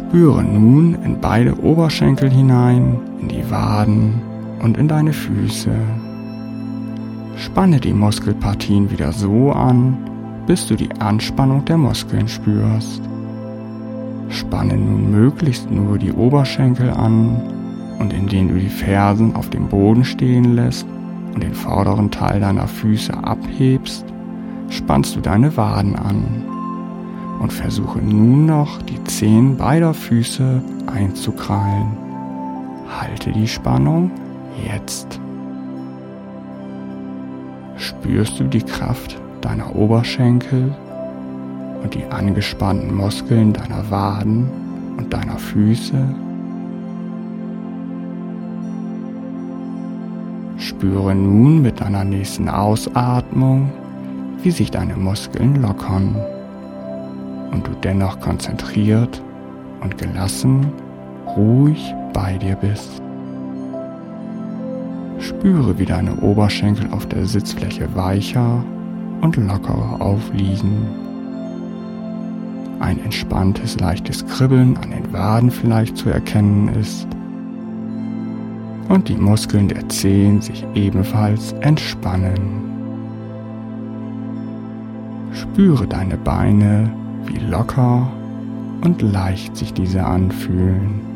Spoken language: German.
Spüre nun in beide Oberschenkel hinein, in die Waden und in deine Füße. Spanne die Muskelpartien wieder so an, bis du die Anspannung der Muskeln spürst. Spanne nun möglichst nur die Oberschenkel an und indem du die Fersen auf dem Boden stehen lässt und den vorderen Teil deiner Füße abhebst, spannst du deine Waden an und versuche nun noch die Zehen beider Füße einzukrallen. Halte die Spannung jetzt. Spürst du die Kraft deiner Oberschenkel und die angespannten Muskeln deiner Waden und deiner Füße? Spüre nun mit deiner nächsten Ausatmung, wie sich deine Muskeln lockern und du dennoch konzentriert und gelassen, ruhig bei dir bist. Spüre, wie deine Oberschenkel auf der Sitzfläche weicher und lockerer aufliegen. Ein entspanntes, leichtes Kribbeln an den Waden vielleicht zu erkennen ist. Und die Muskeln der Zehen sich ebenfalls entspannen. Spüre deine Beine, wie locker und leicht sich diese anfühlen.